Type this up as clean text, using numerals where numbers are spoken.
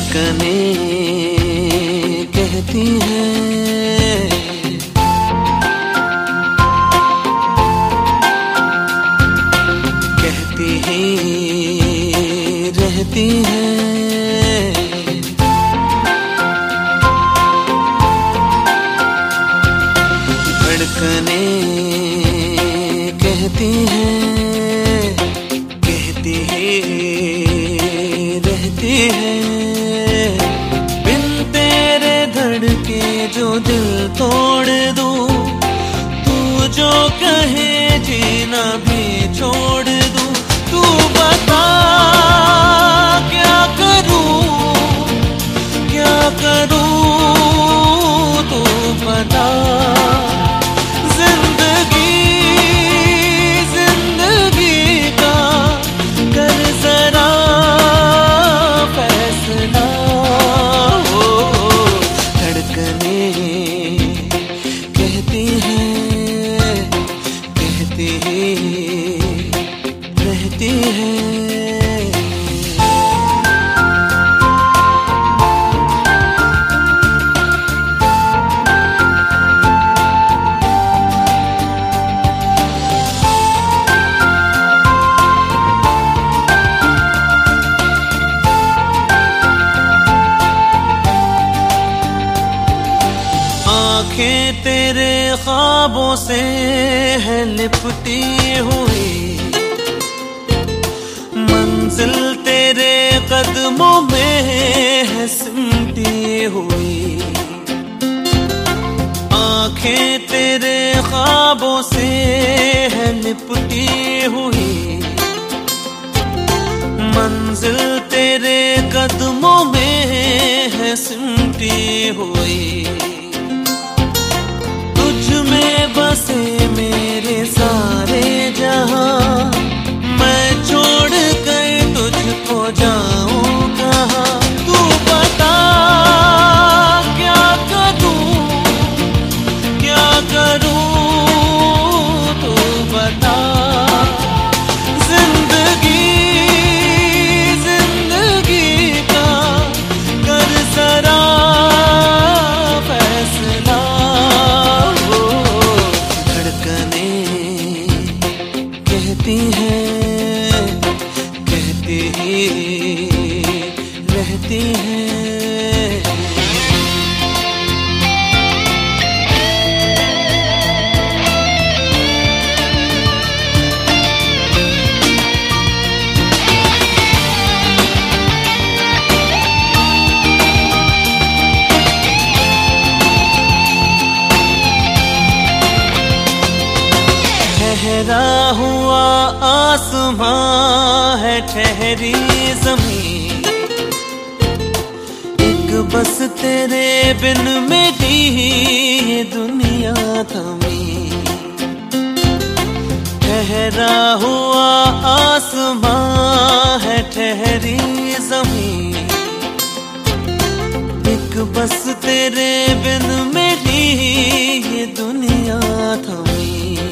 धड़कनें कहती हैं, कहती ही रहती हैं। धड़कनें कहती हैं, कहती ही रहती हैं। बिन तेरे धड़के जो दिल तोड़ दूं, तू जो कहे जीना भी छोड़ दूं। तू बता क्या करूं, क्या करूं, तू बता। कहती हैं, कहती ही रहती हैं। आँखें तेरे ख्वाबों से है लिपटी हुई, मंजिल तेरे कदमों में है सिमटी हुई। आँखें तेरे ख्वाबों से है लिपटी हुई, मंजिल तेरे कदमों में है सिमटी हुई। बसे मेरे सारे जहां, मैं छोड़ कर तुझको जाऊं कहां। तू बता क्या करूं, क्या करूं, तू बता। जिंदगी जिंदगी का कर जरा फैसला। कहती हैं, कहती ही रहती हैं। ठहरा हुआ आसमां है ठहरी ज़मीन, एक बस तेरे बिन मेरी ये दुनिया थमी। ठहरा हुआ आसमां है ठहरी ज़मीन, एक बस तेरे बिन मेरी ये दुनिया थमी।